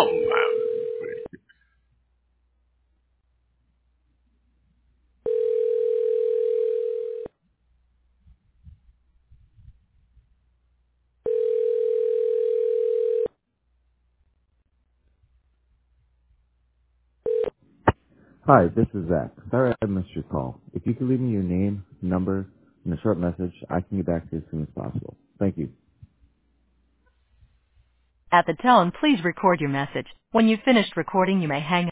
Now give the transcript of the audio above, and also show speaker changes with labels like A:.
A: Oh man.
B: Hi, this is Zach. Sorry I missed your call. If you could leave me your name, number, and a short message, I can get back to you as soon as possible. Thank you.
C: At the tone, please record your message. When you've finished recording, you may hang up.